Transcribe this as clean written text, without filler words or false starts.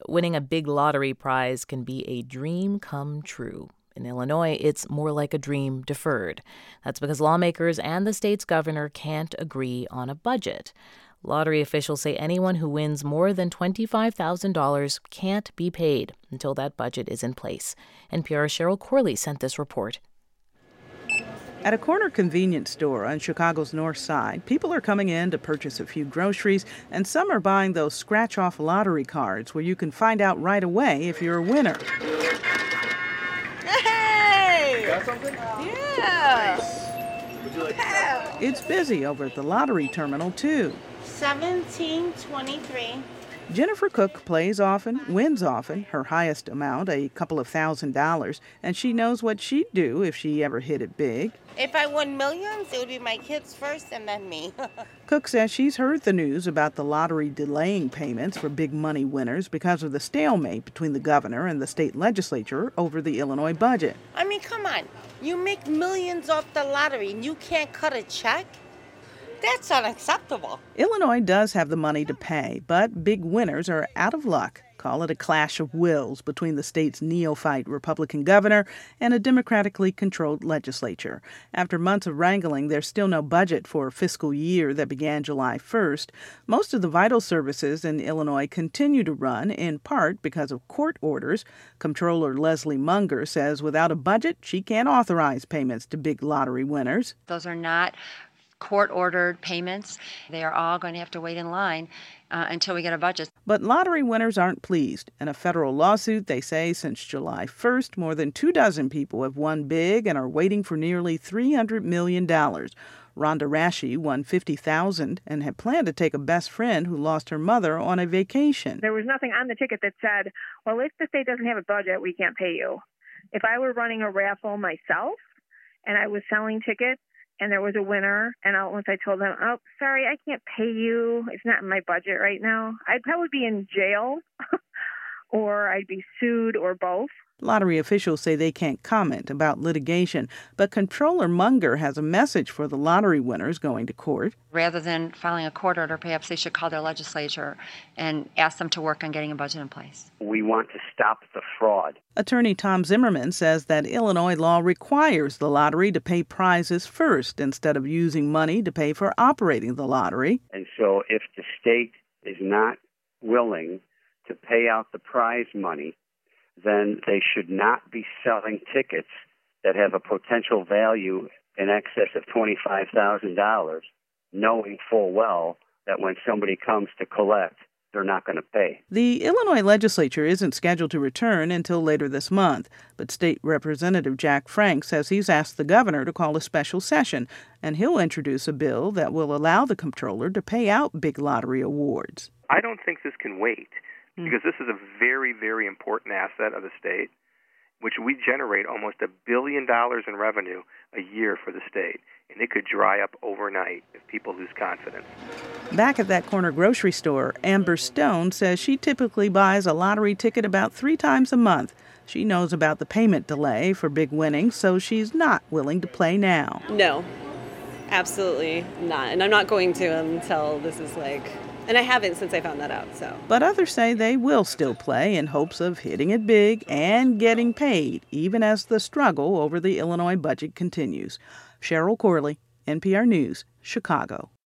winning a big lottery prize can be a dream come true. In Illinois, it's more like a dream deferred. That's because lawmakers and the state's governor can't agree on a budget. Lottery officials say anyone who wins more than $25,000 can't be paid until that budget is in place. NPR's Cheryl Corley sent this report. At a corner convenience store on Chicago's north side, people are coming in to purchase a few groceries, and some are buying those scratch-off lottery cards where you can find out right away if you're a winner. Hey! Got something? Yeah. Nice. Would you like that? It's busy over at the lottery terminal, too. 1723. Jennifer Cook plays often, wins often, her highest amount, a couple of $1,000s, and she knows what she'd do if she ever hit it big. If I won millions, it would be my kids first and then me. Cook says she's heard the news about the lottery delaying payments for big money winners because of the stalemate between the governor and the state legislature over the Illinois budget. I mean, come on. You make millions off the lottery and you can't cut a check? That's unacceptable. Illinois does have the money to pay, but big winners are out of luck. Call it a clash of wills between the state's neophyte Republican governor and a democratically controlled legislature. After months of wrangling, there's still no budget for a fiscal year that began July 1st. Most of the vital services in Illinois continue to run, in part because of court orders. Comptroller Leslie Munger says without a budget, she can't authorize payments to big lottery winners. Those are not court-ordered payments. They are all going to have to wait in line until we get a budget. But lottery winners aren't pleased. In a federal lawsuit, they say since July 1st, more than 24 people have won big and are waiting for nearly $300 million. Rhonda Rashi won $50,000 and had planned to take a best friend who lost her mother on a vacation. There was nothing on the ticket that said, well, if the state doesn't have a budget, we can't pay you. If I were running a raffle myself and I was selling tickets, and there was a winner, and once I told them, oh, sorry, I can't pay you. It's not in my budget right now. I'd probably be in jail, or I'd be sued, or both. Lottery officials say they can't comment about litigation, but Comptroller Munger has a message for the lottery winners going to court. Rather than filing a court order, perhaps they should call their legislature and ask them to work on getting a budget in place. We want to stop the fraud. Attorney Tom Zimmerman says that Illinois law requires the lottery to pay prizes first instead of using money to pay for operating the lottery. And so if the state is not willing to pay out the prize money, then they should not be selling tickets that have a potential value in excess of $25,000, knowing full well that when somebody comes to collect, they're not going to pay. The Illinois legislature isn't scheduled to return until later this month, but State Representative Jack Frank says he's asked the governor to call a special session, and he'll introduce a bill that will allow the comptroller to pay out big lottery awards. I don't think this can wait, because this is a very, very important asset of the state, which we generate almost $1 billion in revenue a year for the state. And it could dry up overnight if people lose confidence. Back at that corner grocery store, Amber Stone says she typically buys a lottery ticket about 3 times a month. She knows about the payment delay for big winnings, so she's not willing to play now. No, absolutely not. And I'm not going to until this is and I haven't since I found that out, so. But others say they will still play in hopes of hitting it big and getting paid, even as the struggle over the Illinois budget continues. Cheryl Corley, NPR News, Chicago.